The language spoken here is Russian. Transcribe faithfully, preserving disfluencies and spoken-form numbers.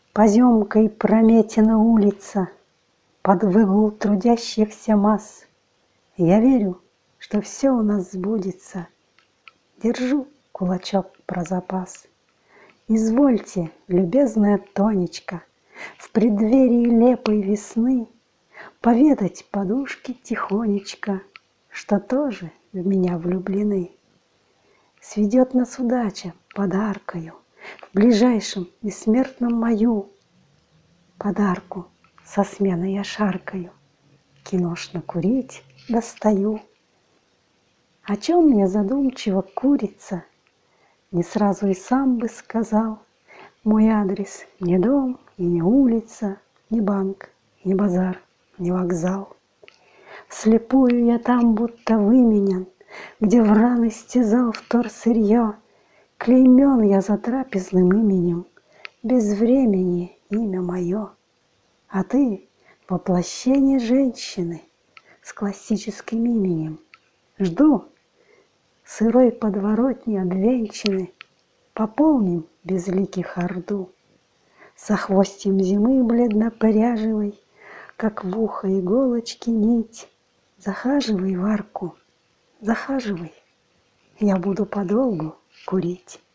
Поземкой прометена улица под выгул трудящихся масс. Я верю, что все у нас сбудется. Держу кулачок про запас. Извольте, любезная Тонечка, в преддверии лепой весны поведать подушке тихонечко, что тоже в меня влюблены. Сведет нас удача подаркою в ближайшем бессмертном мою. Подарку со сменой я шаркаю, киношно курить достаю. О чем мне задумчиво курица, не сразу и сам бы сказал. Мой адрес не дом и не улица, не банк, не базар, не вокзал. Вслепую я там будто выменян, где вран истязал вторсырье. Клеймен я за трапезным именем, без времени имя мое. А ты — воплощение женщины с классическим именем. Жду сырой подворотни обвенчаны, пополним безликих орду. Со хвостем зимы бледно-пряжевой, как в ухо иголочки нить. Захаживай в арку, захаживай, я буду подолгу курить.